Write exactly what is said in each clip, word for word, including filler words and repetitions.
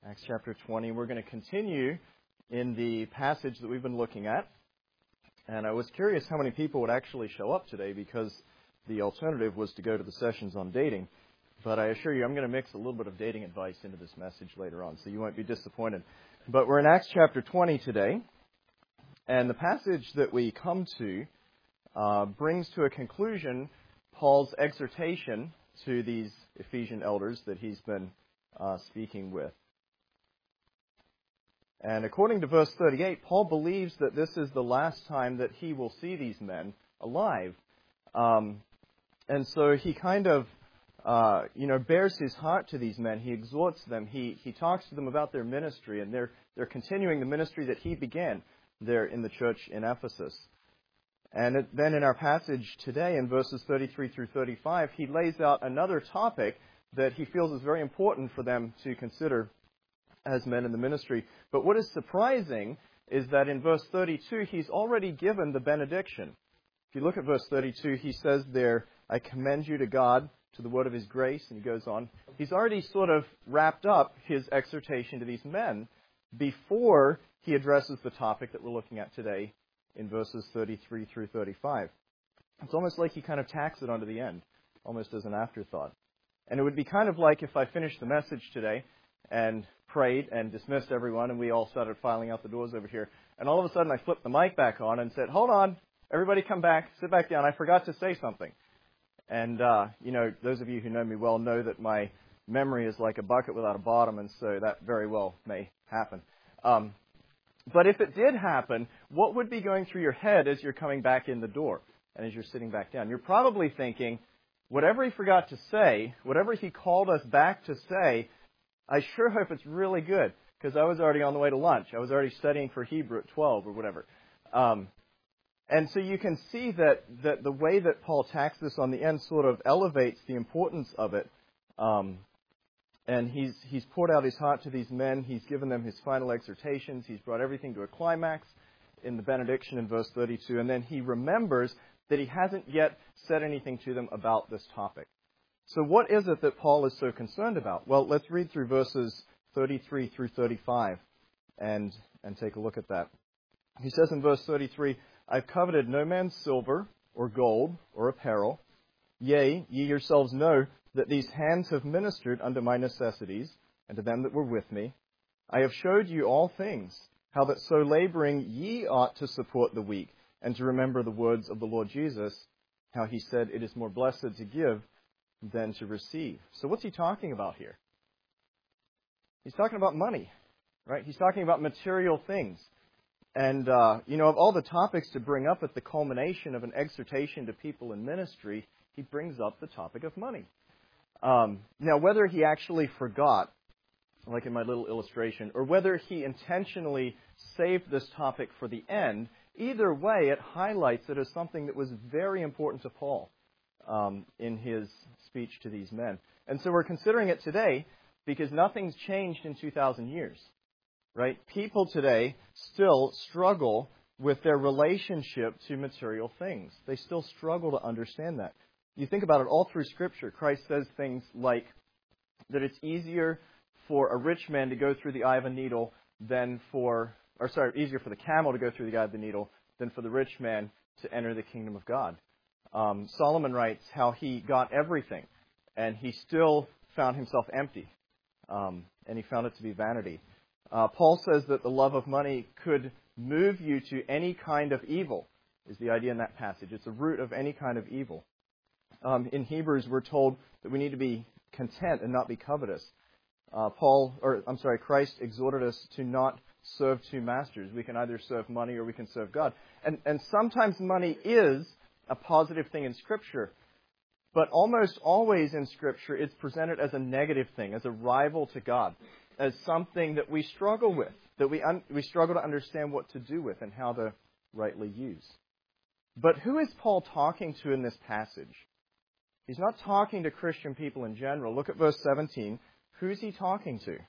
Acts chapter twenty. We're going to continue in the passage that we've been looking at. And I was curious how many people would actually show up today, because the alternative was to go to the sessions on dating. But I assure you, I'm going to mix a little bit of dating advice into this message later on, so you won't be disappointed. But we're in Acts chapter twenty today. And the passage that we come to uh, brings to a conclusion Paul's exhortation to these Ephesian elders that he's been uh, speaking with. And according to verse thirty-eight, Paul believes that this is the last time that he will see these men alive. Um, and so he kind of, uh, you know, bears his heart to these men. He exhorts them. He he talks to them about their ministry, and they're they're continuing the ministry that he began there in the church in Ephesus. And it, then in our passage today, in verses thirty-three through thirty-five, he lays out another topic that he feels is very important for them to consider as men in the ministry. But what is surprising is that in verse thirty-two, he's already given the benediction. If you look at verse thirty-two, he says there, I commend you to God, to the word of his grace, and he goes on. He's already sort of wrapped up his exhortation to these men before he addresses the topic that we're looking at today in verses thirty-three through thirty-five. It's almost like he kind of tacks it onto the end, almost as an afterthought. And it would be kind of like if I finished the message today and prayed and dismissed everyone, and we all started filing out the doors over here. And all of a sudden I flipped the mic back on and said, hold on, everybody come back, sit back down, I forgot to say something. And, uh, you know, those of you who know me well know that my memory is like a bucket without a bottom, and so that very well may happen. Um, but if it did happen, what would be going through your head as you're coming back in the door and as you're sitting back down? You're probably thinking, whatever he forgot to say, whatever he called us back to say, I sure hope it's really good, because I was already on the way to lunch. I was already studying for Hebrew at twelve or whatever. Um, and so you can see that, that the way that Paul tacks this on the end sort of elevates the importance of it. Um, and he's he's poured out his heart to these men. He's given them his final exhortations. He's brought everything to a climax in the benediction in verse thirty-two. And then he remembers that he hasn't yet said anything to them about this topic. So what is it that Paul is so concerned about? Well, let's read through verses thirty-three through thirty-five and, and take a look at that. He says in verse thirty-three, I've coveted no man's silver or gold or apparel. Yea, ye yourselves know that these hands have ministered unto my necessities and to them that were with me. I have showed you all things, how that so laboring ye ought to support the weak, and to remember the words of the Lord Jesus, how he said, it is more blessed to give than to receive. So what's he talking about here? He's talking about money, right? He's talking about material things. And, uh, you know, of all the topics to bring up at the culmination of an exhortation to people in ministry, he brings up the topic of money. Um, now, whether he actually forgot, like in my little illustration, or whether he intentionally saved this topic for the end, either way, it highlights it as something that was very important to Paul um, in his speech to these men. And so we're considering it today because nothing's changed in two thousand years, right? People today still struggle with their relationship to material things. They still struggle to understand that. You think about it all through Scripture. Christ says things like that it's easier for a rich man to go through the eye of a needle than for, or sorry, easier for the camel to go through the eye of the needle than for the rich man to enter the kingdom of God. Um, Solomon writes how he got everything, and he still found himself empty, um, and he found it to be vanity. Uh, Paul says that the love of money could move you to any kind of evil, is the idea in that passage. It's the root of any kind of evil. Um, in Hebrews, we're told that we need to be content and not be covetous. Uh, Paul, or I'm sorry, Christ exhorted us to not serve two masters. We can either serve money or we can serve God. And, and sometimes money is a positive thing in Scripture. But almost always in Scripture, it's presented as a negative thing, as a rival to God, as something that we struggle with, that we un- we struggle to understand what to do with and how to rightly use. But who is Paul talking to in this passage? He's not talking to Christian people in general. Look at verse seventeen. Who's he talking to?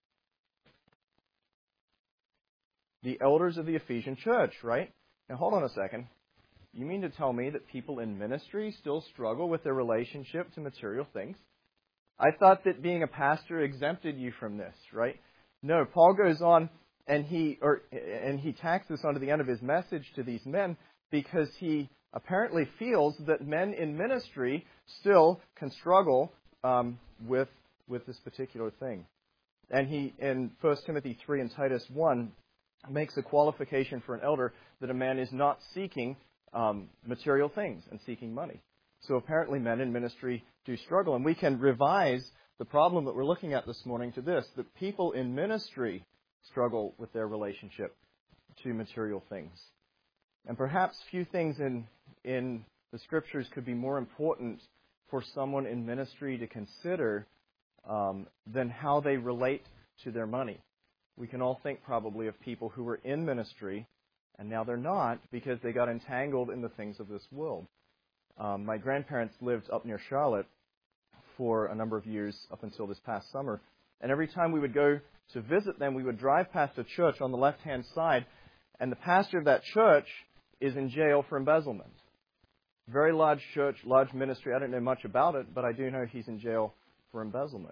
The elders of the Ephesian church, right? Now hold on a second. You mean to tell me that people in ministry still struggle with their relationship to material things? I thought that being a pastor exempted you from this, right? No, Paul goes on and he or and he tacks this onto the end of his message to these men because he apparently feels that men in ministry still can struggle um, with with this particular thing. And he, in First Timothy three and Titus one, makes a qualification for an elder that a man is not seeking um, material things and seeking money. So apparently men in ministry do struggle. And we can revise the problem that we're looking at this morning to this, that people in ministry struggle with their relationship to material things. And perhaps few things in, in the Scriptures could be more important for someone in ministry to consider um, than how they relate to their money. We can all think probably of people who were in ministry and now they're not because they got entangled in the things of this world. Um, my grandparents lived up near Charlotte for a number of years up until this past summer. And every time we would go to visit them, we would drive past a church on the left-hand side, and the pastor of that church is in jail for embezzlement. Very large church, large ministry. I don't know much about it, but I do know he's in jail for embezzlement.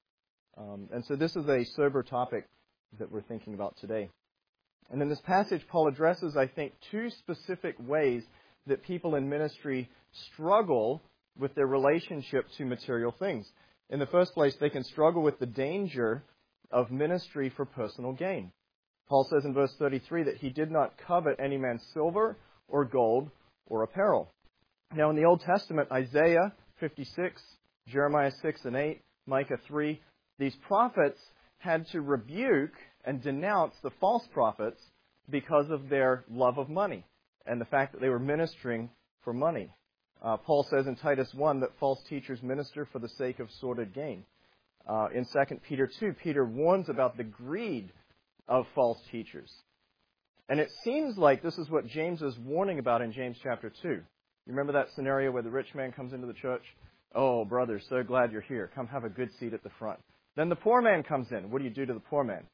Um, and so this is a sober topic that we're thinking about today. And in this passage, Paul addresses, I think, two specific ways that people in ministry struggle with their relationship to material things. In the first place, they can struggle with the danger of ministry for personal gain. Paul says in verse thirty-three that he did not covet any man's silver or gold or apparel. Now in the Old Testament, Isaiah fifty-six, Jeremiah six and eight, Micah three, these prophets had to rebuke and denounce the false prophets because of their love of money and the fact that they were ministering for money. Uh, Paul says in Titus one that false teachers minister for the sake of sordid gain. Uh, in Second Peter two, Peter warns about the greed of false teachers. And it seems like this is what James is warning about in James chapter two. You remember that scenario where the rich man comes into the church? Oh, brother, so glad you're here. Come have a good seat at the front. Then the poor man comes in. What do you do to the poor man?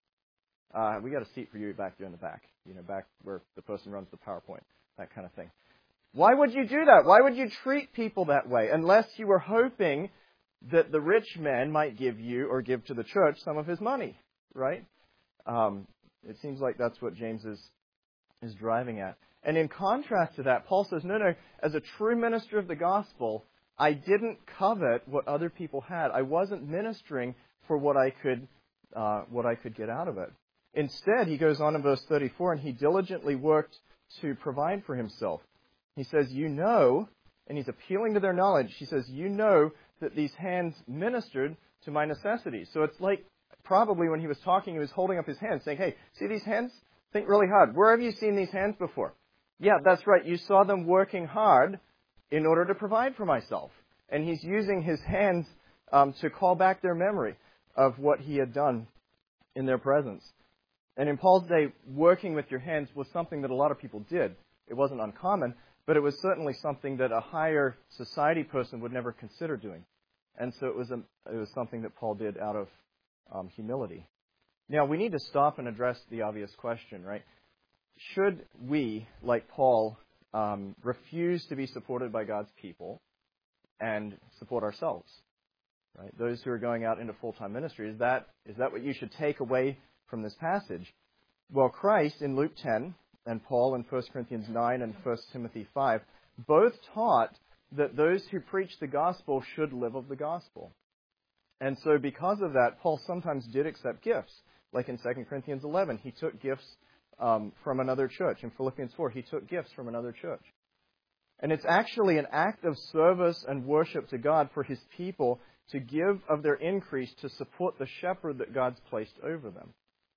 Uh, we got a seat for you back there in the back, you know, back where the person runs the PowerPoint, that kind of thing. Why would you do that? Why would you treat people that way? Unless you were hoping that the rich man might give you or give to the church some of his money, right? Um, it seems like that's what James is, is driving at. And in contrast to that, Paul says, no, no, as a true minister of the gospel, I didn't covet what other people had. I wasn't ministering for what I could, uh, what I could get out of it. Instead, he goes on in verse thirty-four, and he diligently worked to provide for himself. He says, you know, and he's appealing to their knowledge. He says, you know that these hands ministered to my necessities. So it's like probably when he was talking, he was holding up his hands saying, hey, see these hands? Think really hard. Where have you seen these hands before? Yeah, that's right. You saw them working hard in order to provide for myself. And he's using his hands um, to call back their memory of what he had done in their presence. And in Paul's day, working with your hands was something that a lot of people did. It wasn't uncommon, but it was certainly something that a higher society person would never consider doing. And so it was a, it was something that Paul did out of um, humility. Now, we need to stop and address the obvious question, right? Should we, like Paul, um, refuse to be supported by God's people and support ourselves? Right? Those who are going out into full-time ministry, is that is that what you should take away from this passage? Well, Christ in Luke ten and Paul in First Corinthians nine and First Timothy five both taught that those who preach the gospel should live of the gospel. And so because of that, Paul sometimes did accept gifts. Like in Second Corinthians eleven, he took gifts um, from another church. In Philippians four, he took gifts from another church. And it's actually an act of service and worship to God for his people to give of their increase to support the shepherd that God's placed over them.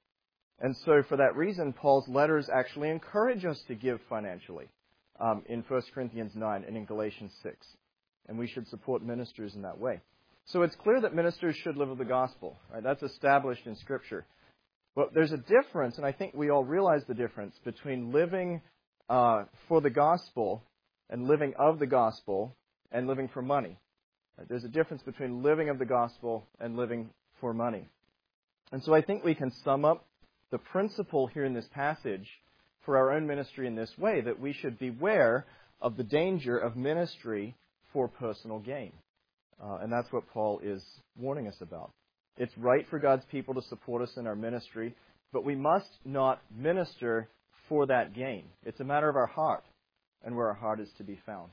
And so for that reason, Paul's letters actually encourage us to give financially um, in First Corinthians nine and in Galatians six. And we should support ministers in that way. So it's clear that ministers should live of the gospel. Right? That's established in Scripture. But there's a difference, and I think we all realize the difference, between living uh, for the gospel and living of the gospel and living for money. Right? There's a difference between living of the gospel and living for money. And so I think we can sum up the principle here in this passage for our own ministry in this way, that we should beware of the danger of ministry for personal gain. Uh, and that's what Paul is warning us about. It's right for God's people to support us in our ministry, but we must not minister for that gain. It's a matter of our heart and where our heart is to be found.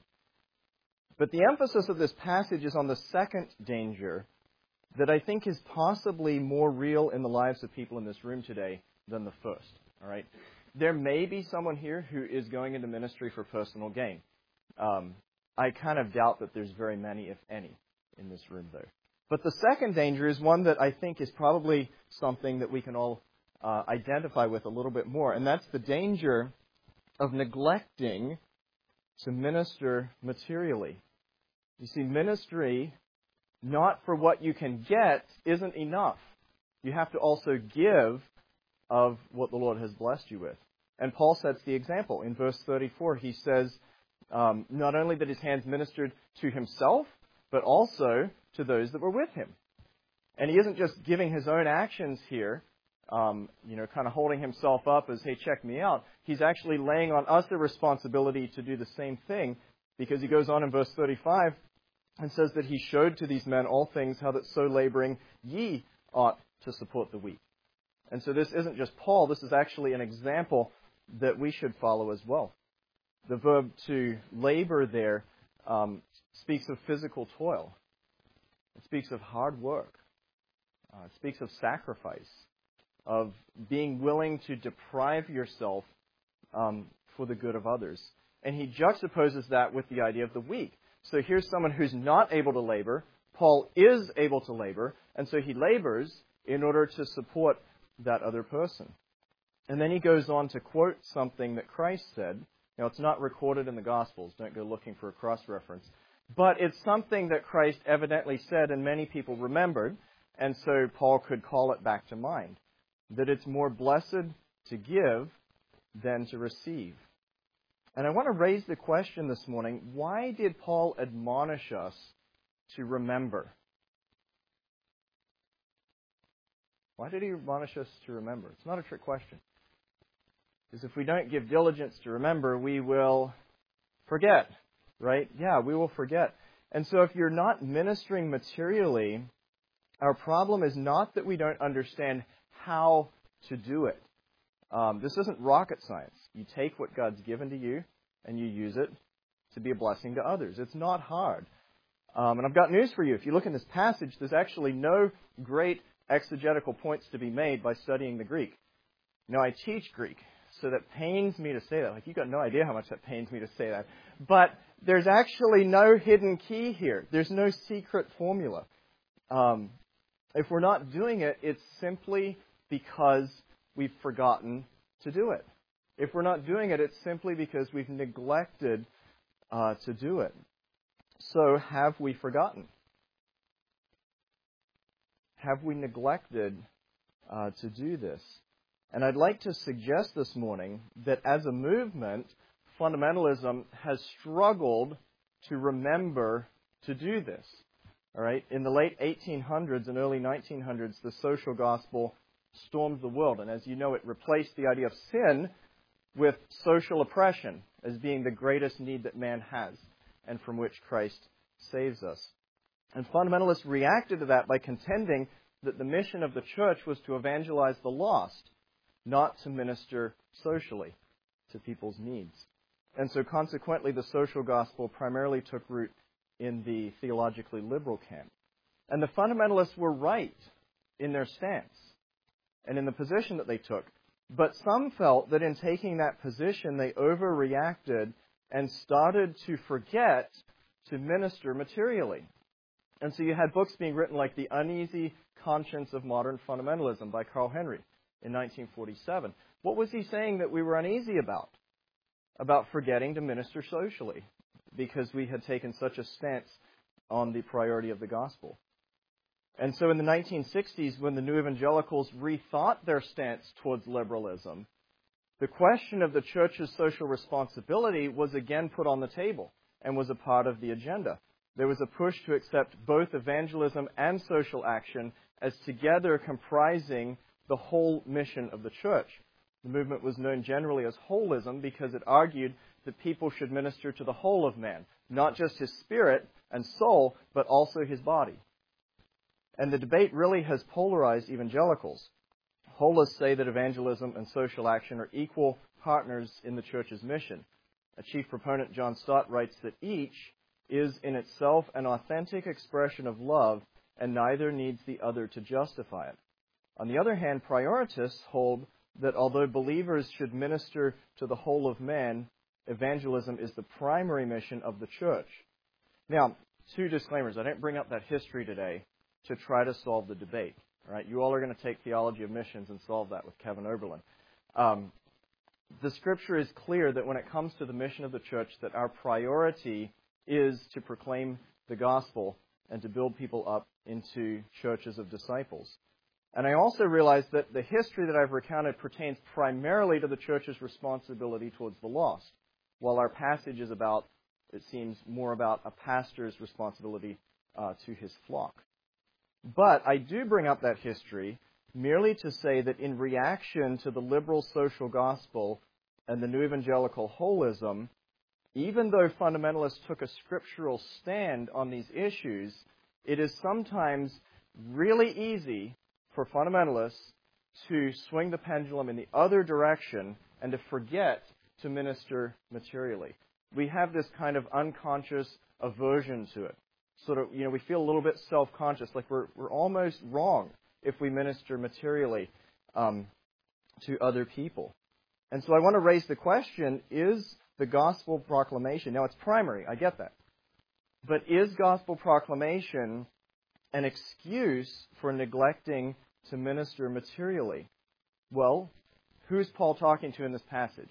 But the emphasis of this passage is on the second danger that I think is possibly more real in the lives of people in this room today than the first. All right? There may be someone here who is going into ministry for personal gain. Um, I kind of doubt that there's very many, if any, in this room, though. But the second danger is one that I think is probably something that we can all uh, identify with a little bit more, and that's the danger of neglecting to minister materially. You see, ministry, not for what you can get, isn't enough. You have to also give of what the Lord has blessed you with. And Paul sets the example. In verse thirty-four, he says, um, not only that his hands ministered to himself, but also to those that were with him. And he isn't just giving his own actions here, um, you know, kind of holding himself up as, hey, check me out. He's actually laying on us the responsibility to do the same thing, because he goes on in verse thirty-five and says that he showed to these men all things, how that so laboring ye ought to support the weak. And so this isn't just Paul, this is actually an example that we should follow as well. The verb to labor there um, speaks of physical toil. It speaks of hard work. Uh, it speaks of sacrifice, of being willing to deprive yourself um, for the good of others. And he juxtaposes that with the idea of the weak. So here's someone who's not able to labor. Paul is able to labor, and so he labors in order to support that other person. And then he goes on to quote something that Christ said. Now, it's not recorded in the Gospels. Don't go looking for a cross-reference. But it's something that Christ evidently said and many people remembered, and so Paul could call it back to mind. That it's more blessed to give than to receive. And I want to raise the question this morning, why did Paul admonish us to remember? Why did he admonish us to remember? It's not a trick question. Because if we don't give diligence to remember, we will forget, right? Yeah, we will forget. And so if you're not ministering materially, our problem is not that we don't understand how to do it. Um, this isn't rocket science. You take what God's given to you and you use it to be a blessing to others. It's not hard. Um, and I've got news for you. If you look in this passage, there's actually no great exegetical points to be made by studying the Greek. Now, I teach Greek, so that pains me to say that. Like, you've got no idea how much that pains me to say that. But there's actually no hidden key here. There's no secret formula. Um, if we're not doing it, it's simply because we've forgotten to do it. If we're not doing it, it's simply because we've neglected uh, to do it. So, have we forgotten? Have we neglected uh, to do this? And I'd like to suggest this morning that as a movement, fundamentalism has struggled to remember to do this. All right? In the late eighteen hundreds and early nineteen hundreds, the social gospel stormed the world. And as you know, it replaced the idea of sin with social oppression as being the greatest need that man has and from which Christ saves us. And fundamentalists reacted to that by contending that the mission of the church was to evangelize the lost, not to minister socially to people's needs. And so consequently, the social gospel primarily took root in the theologically liberal camp. And the fundamentalists were right in their stance and in the position that they took. But some felt that in taking that position, they overreacted and started to forget to minister materially. And so you had books being written like The Uneasy Conscience of Modern Fundamentalism by Carl Henry in nineteen forty-seven. What was he saying that we were uneasy about? About forgetting to minister socially, because we had taken such a stance on the priority of the gospel. And so in the nineteen sixties, when the New Evangelicals rethought their stance towards liberalism, the question of the church's social responsibility was again put on the table and was a part of the agenda. There was a push to accept both evangelism and social action as together comprising the whole mission of the church. The movement was known generally as holism because it argued that people should minister to the whole of man, not just his spirit and soul, but also his body. And the debate really has polarized evangelicals. Holists say that evangelism and social action are equal partners in the church's mission. A chief proponent, John Stott, writes that each is in itself an authentic expression of love, and neither needs the other to justify it. On the other hand, prioritists hold that although believers should minister to the whole of man, evangelism is the primary mission of the church. Now, two disclaimers. I didn't bring up that history today to try to solve the debate. All right? You all are going to take theology of missions and solve that with Kevin Oberlin. Um, the Scripture is clear that when it comes to the mission of the church, that our priority is to proclaim the gospel and to build people up into churches of disciples. And I also realize that the history that I've recounted pertains primarily to the church's responsibility towards the lost, while our passage is about, it seems, more about a pastor's responsibility uh, to his flock. But I do bring up that history merely to say that in reaction to the liberal social gospel and the new evangelical holism, even though fundamentalists took a scriptural stand on these issues, it is sometimes really easy for fundamentalists to swing the pendulum in the other direction and to forget to minister materially. We have this kind of unconscious aversion to it. Sort of, you know, we feel a little bit self-conscious, like we're we're almost wrong if we minister materially um, to other people. And so I want to raise the question, is the gospel proclamation, now it's primary, I get that, but is gospel proclamation an excuse for neglecting to minister materially? Well, who's Paul talking to in this passage?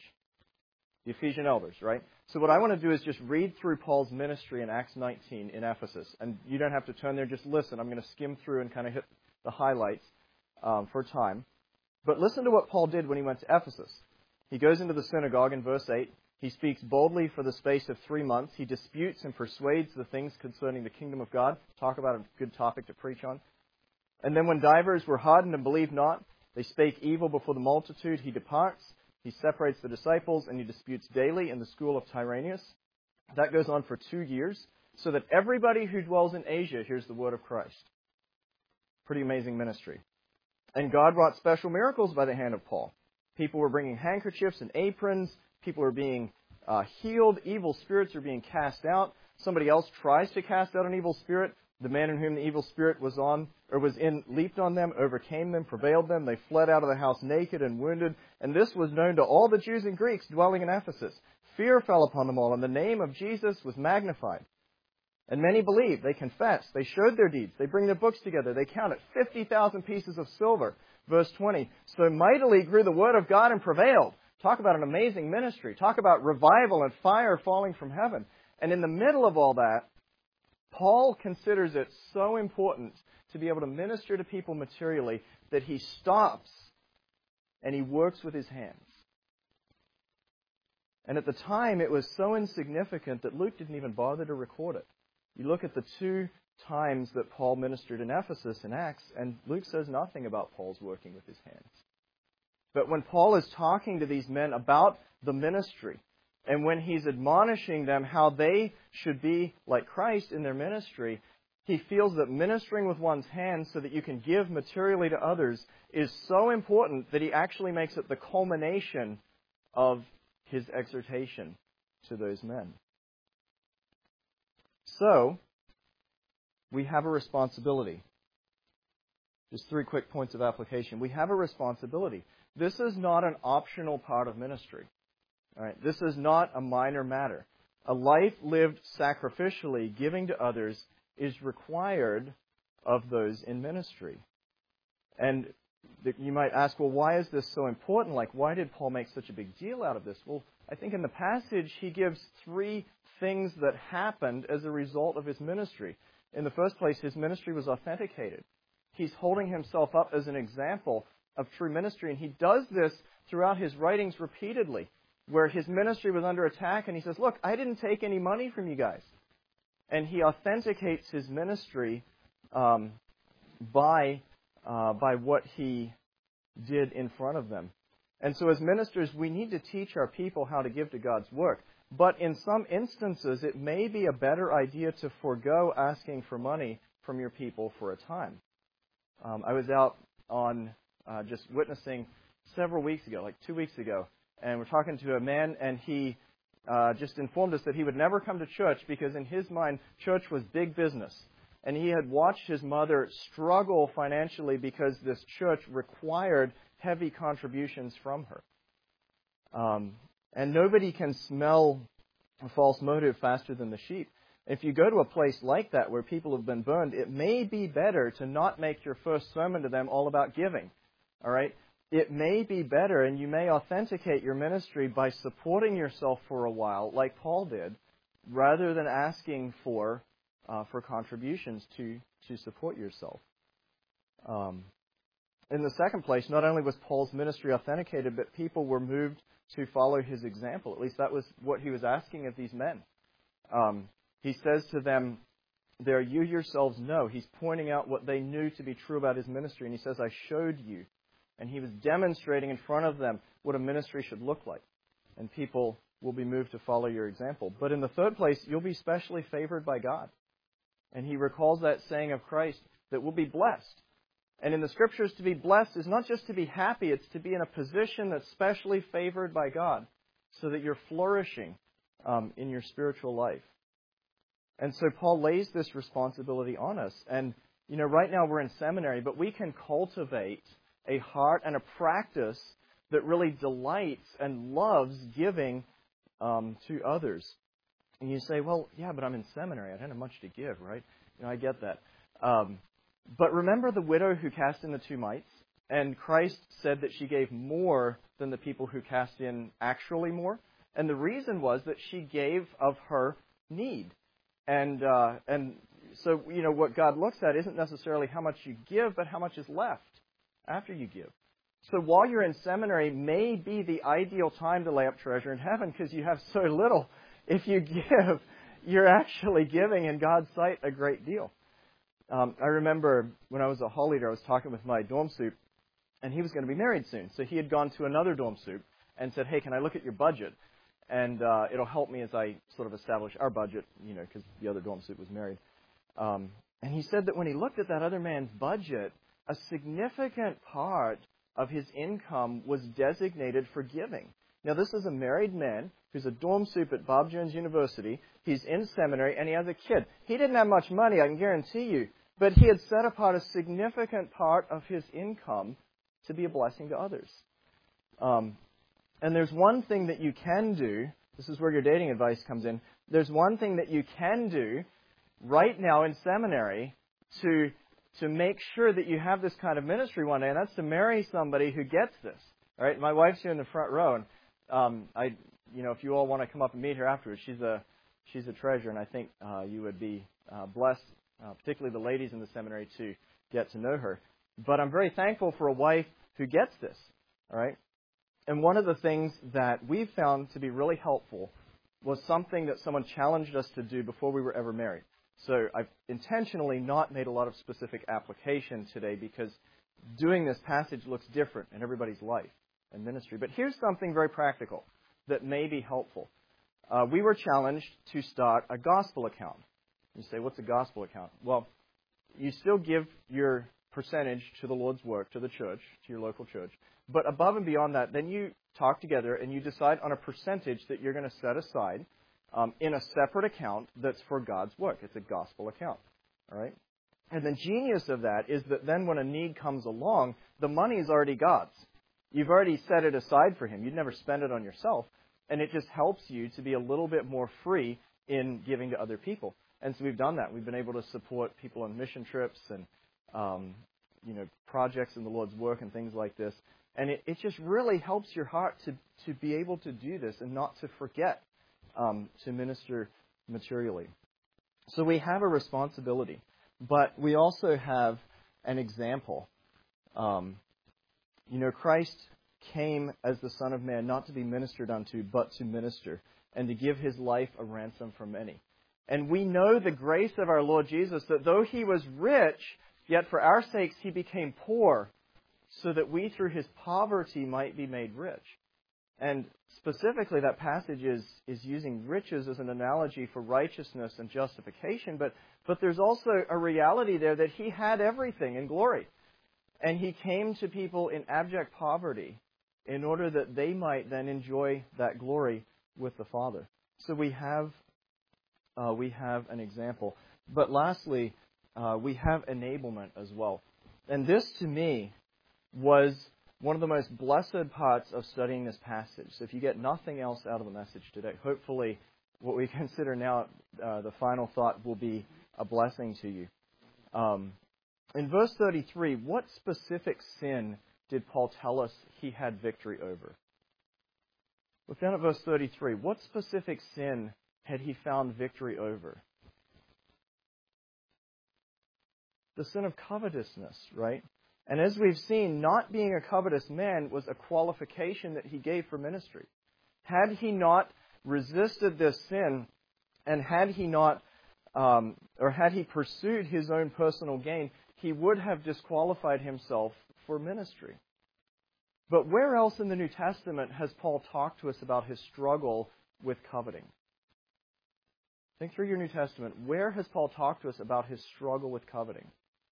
The Ephesian elders, right? So what I want to do is just read through Paul's ministry in Acts nineteen in Ephesus. And you don't have to turn there, just listen. I'm going to skim through and kind of hit the highlights um, for time. But listen to what Paul did when he went to Ephesus. He goes into the synagogue in verse eight. He speaks boldly for the space of three months. He disputes and persuades the things concerning the kingdom of God. Talk about a good topic to preach on. And then when divers were hardened and believed not, they spake evil before the multitude. He departs. He separates the disciples, and he disputes daily in the school of Tyrannus. That goes on for two years, so that everybody who dwells in Asia hears the word of Christ. Pretty amazing ministry. And God wrought special miracles by the hand of Paul. People were bringing handkerchiefs and aprons. People were being uh, healed. Evil spirits are being cast out. Somebody else tries to cast out an evil spirit. The man in whom the evil spirit was on or was in leaped on them, overcame them, prevailed them. They fled out of the house naked and wounded. And this was known to all the Jews and Greeks dwelling in Ephesus. Fear fell upon them all, and the name of Jesus was magnified. And many believed. They confessed. They showed their deeds. They bring their books together. They counted fifty thousand pieces of silver. Verse twenty. So mightily grew the word of God and prevailed. Talk about an amazing ministry. Talk about revival and fire falling from heaven. And in the middle of all that, Paul considers it so important to be able to minister to people materially that he stops and he works with his hands. And at the time, it was so insignificant that Luke didn't even bother to record it. You look at the two times that Paul ministered in Ephesus in Acts, and Luke says nothing about Paul's working with his hands. But when Paul is talking to these men about the ministry, and when he's admonishing them how they should be like Christ in their ministry, he feels that ministering with one's hands so that you can give materially to others is so important that he actually makes it the culmination of his exhortation to those men. So, we have a responsibility. Just three quick points of application. We have a responsibility. This is not an optional part of ministry. All right, this is not a minor matter. A life lived sacrificially, giving to others, is required of those in ministry. And you might ask, well, why is this so important? Like, why did Paul make such a big deal out of this? Well, I think in the passage he gives three things that happened as a result of his ministry. In the first place, his ministry was authenticated. He's holding himself up as an example of true ministry, and he does this throughout his writings repeatedly, where his ministry was under attack, and he says, look, I didn't take any money from you guys. And he authenticates his ministry um, by, uh, by what he did in front of them. And so as ministers, we need to teach our people how to give to God's work. But in some instances, it may be a better idea to forego asking for money from your people for a time. Um, I was out on uh, just witnessing several weeks ago, like two weeks ago, and we're talking to a man, and he uh, just informed us that he would never come to church because in his mind, church was big business. And he had watched his mother struggle financially because this church required heavy contributions from her. Um, and nobody can smell a false motive faster than the sheep. If you go to a place like that where people have been burned, it may be better to not make your first sermon to them all about giving. All right? It may be better, and you may authenticate your ministry by supporting yourself for a while, like Paul did, rather than asking for uh, for contributions to to support yourself. Um, in the second place, not only was Paul's ministry authenticated, but people were moved to follow his example. At least that was what he was asking of these men. Um, he says to them, there, you yourselves know. He's pointing out what they knew to be true about his ministry. And he says, I showed you. And he was demonstrating in front of them what a ministry should look like. And people will be moved to follow your example. But in the third place, you'll be specially favored by God. And he recalls that saying of Christ that we'll be blessed. And in the Scriptures, to be blessed is not just to be happy, it's to be in a position that's specially favored by God so that you're flourishing um, in your spiritual life. And so Paul lays this responsibility on us. And, you know, right now we're in seminary, but we can cultivate a heart and a practice that really delights and loves giving um, to others. And you say, well, yeah, but I'm in seminary. I don't have much to give, right? You know, I get that. Um, but remember the widow who cast in the two mites? And Christ said that she gave more than the people who cast in actually more. And the reason was that she gave of her need. And uh, and so, you know, what God looks at isn't necessarily how much you give, but how much is left after you give. So while you're in seminary may be the ideal time to lay up treasure in heaven because you have so little. If you give, you're actually giving in God's sight a great deal. Um, I remember when I was a hall leader, I was talking with my dorm soup, and he was going to be married soon. So he had gone to another dorm soup and said, hey, can I look at your budget? And uh, it'll help me as I sort of establish our budget, you know, because the other dorm soup was married. Um, and he said that when he looked at that other man's budget, a significant part of his income was designated for giving. Now, this is a married man who's a dorm soup at Bob Jones University. He's in seminary, and he has a kid. He didn't have much money, I can guarantee you, but he had set apart a significant part of his income to be a blessing to others. Um, and there's one thing that you can do. This is where your dating advice comes in. There's one thing that you can do right now in seminary to to make sure that you have this kind of ministry one day, and that's to marry somebody who gets this. All right, my wife's here in the front row, and um, I, you know, if you all want to come up and meet her afterwards, she's a she's a treasure, and I think uh, you would be uh, blessed, uh, particularly the ladies in the seminary, to get to know her. But I'm very thankful for a wife who gets this. All right, and one of the things that we've found to be really helpful was something that someone challenged us to do before we were ever married. So I've intentionally not made a lot of specific application today because doing this passage looks different in everybody's life and ministry. But here's something very practical that may be helpful. Uh, we were challenged to start a gospel account. You say, what's a gospel account? Well, you still give your percentage to the Lord's work, to the church, to your local church. But above and beyond that, then you talk together and you decide on a percentage that you're going to set aside Um, in a separate account that's for God's work. It's a gospel account. All right? And the genius of that is that then when a need comes along, the money is already God's. You've already set it aside for Him. You'd never spend it on yourself. And it just helps you to be a little bit more free in giving to other people. And so we've done that. We've been able to support people on mission trips and, um, you know, projects in the Lord's work and things like this. And it, it just really helps your heart to, to be able to do this and not to forget Um, to minister materially. So we have a responsibility, but we also have an example. Um, you know, Christ came as the Son of Man not to be ministered unto, but to minister, and to give His life a ransom for many. And we know the grace of our Lord Jesus, that though He was rich, yet for our sakes He became poor, so that we through His poverty might be made rich. And specifically, that passage is, is using riches as an analogy for righteousness and justification, but, but there's also a reality there that He had everything in glory. And he came to people in abject poverty in order that they might then enjoy that glory with the Father. So we have uh, we have an example. But lastly, uh, we have enablement as well. And this, to me, was one of the most blessed parts of studying this passage. So if you get nothing else out of the message today, hopefully what we consider now uh, the final thought will be a blessing to you. Um, in verse thirty-three, what specific sin did Paul tell us he had victory over? Look down at verse thirty-three. What specific sin had he found victory over? The sin of covetousness, right? And as we've seen, not being a covetous man was a qualification that he gave for ministry. Had he not resisted this sin, and had he not, um, or had he pursued his own personal gain, he would have disqualified himself for ministry. But where else in the New Testament has Paul talked to us about his struggle with coveting? Think through your New Testament. Where has Paul talked to us about his struggle with coveting?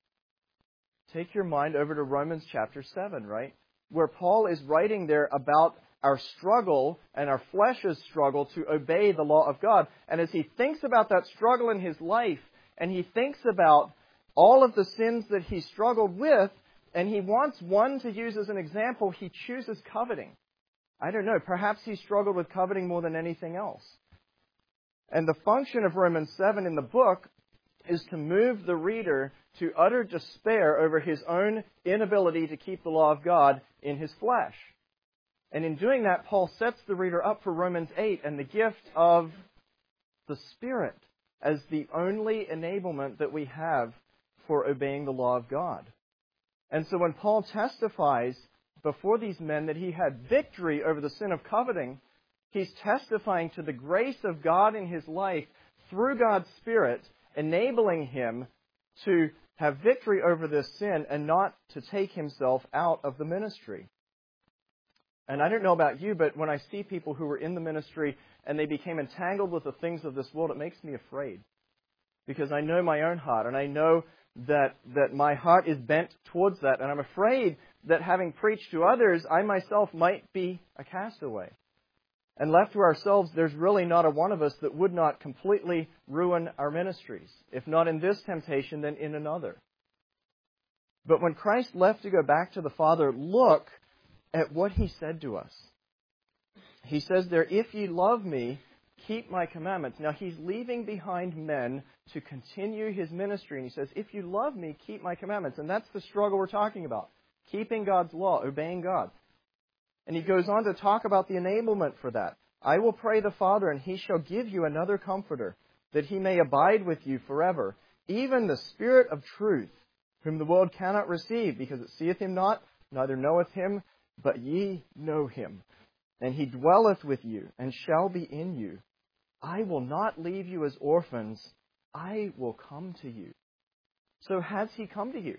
Take your mind over to Romans chapter seven, right? Where Paul is writing there about our struggle and our flesh's struggle to obey the law of God. And as he thinks about that struggle in his life, and he thinks about all of the sins that he struggled with, and he wants one to use as an example, he chooses coveting. I don't know, perhaps he struggled with coveting more than anything else. And the function of Romans seven in the book is to move the reader to utter despair over his own inability to keep the law of God in his flesh. And in doing that, Paul sets the reader up for Romans eight and the gift of the Spirit as the only enablement that we have for obeying the law of God. And so when Paul testifies before these men that he had victory over the sin of coveting, he's testifying to the grace of God in his life through God's Spirit, enabling him to have victory over this sin and not to take himself out of the ministry. And I don't know about you, but when I see people who were in the ministry and they became entangled with the things of this world, it makes me afraid. Because I know my own heart, and I know that that my heart is bent towards that, and I'm afraid that having preached to others, I myself might be a castaway. And left to ourselves, there's really not a one of us that would not completely ruin our ministries. If not in this temptation, then in another. But when Christ left to go back to the Father, look at what He said to us. He says there, if ye love me, keep my commandments. Now, He's leaving behind men to continue His ministry. And He says, if you love me, keep my commandments. And that's the struggle we're talking about. Keeping God's law, obeying God. And He goes on to talk about the enablement for that. I will pray the Father, and He shall give you another Comforter, that He may abide with you forever, even the Spirit of truth, whom the world cannot receive, because it seeth Him not, neither knoweth Him, but ye know Him. And He dwelleth with you, and shall be in you. I will not leave you as orphans. I will come to you. So has He come to you?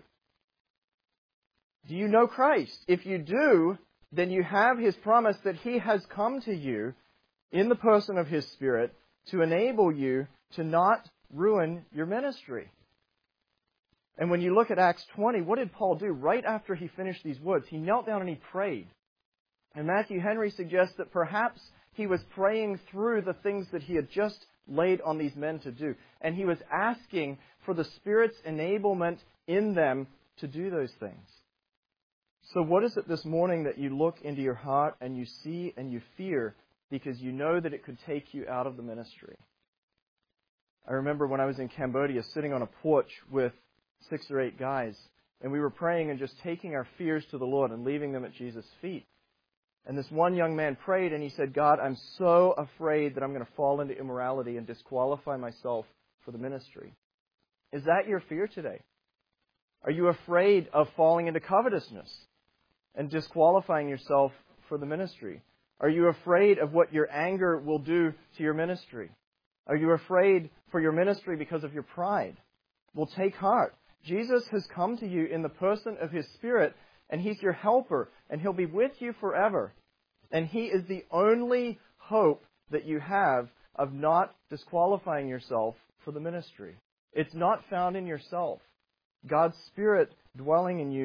Do you know Christ? If you do, then you have His promise that He has come to you in the person of His Spirit to enable you to not ruin your ministry. And when you look at Acts twenty, what did Paul do right after he finished these words? He knelt down and he prayed. And Matthew Henry suggests that perhaps he was praying through the things that he had just laid on these men to do. And he was asking for the Spirit's enablement in them to do those things. So what is it this morning that you look into your heart and you see and you fear because you know that it could take you out of the ministry? I remember when I was in Cambodia sitting on a porch with six or eight guys, and we were praying and just taking our fears to the Lord and leaving them at Jesus' feet. And this one young man prayed and he said, God, I'm so afraid that I'm going to fall into immorality and disqualify myself for the ministry. Is that your fear today? Are you afraid of falling into covetousness and disqualifying yourself for the ministry? Are you afraid of what your anger will do to your ministry? Are you afraid for your ministry because of your pride? Well, take heart. Jesus has come to you in the person of His Spirit, and He's your helper, and He'll be with you forever. And He is the only hope that you have of not disqualifying yourself for the ministry. It's not found in yourself. God's Spirit dwelling in you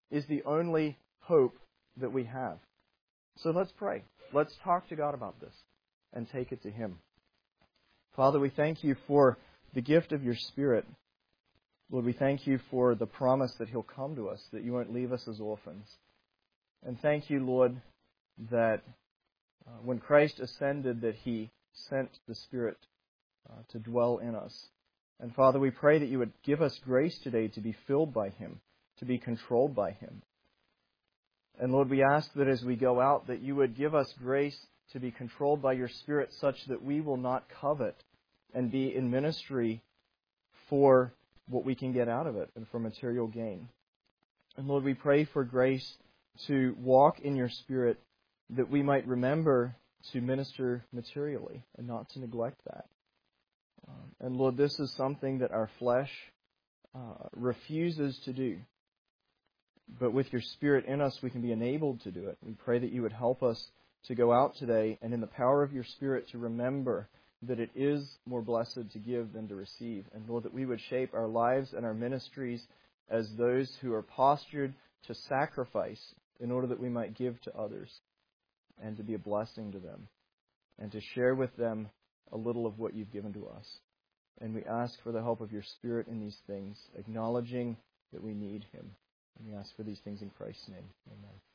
is the only hope that we have. So let's pray. Let's talk to God about this and take it to Him. Father, we thank You for the gift of Your Spirit. Lord, we thank You for the promise that He'll come to us, that You won't leave us as orphans. And thank You, Lord, that uh, when Christ ascended, that He sent the Spirit uh, to dwell in us. And Father, we pray that You would give us grace today to be filled by Him, to be controlled by Him. And Lord, we ask that as we go out, that You would give us grace to be controlled by Your Spirit such that we will not covet and be in ministry for what we can get out of it and for material gain. And Lord, we pray for grace to walk in Your Spirit, that we might remember to minister materially and not to neglect that. Um, and Lord, this is something that our flesh uh, refuses to do. But with Your Spirit in us, we can be enabled to do it. We pray that You would help us to go out today and in the power of Your Spirit to remember that it is more blessed to give than to receive. And Lord, that we would shape our lives and our ministries as those who are postured to sacrifice in order that we might give to others and to be a blessing to them and to share with them a little of what You've given to us. And we ask for the help of Your Spirit in these things, acknowledging that we need Him. And we ask for these things in Christ's name. Amen.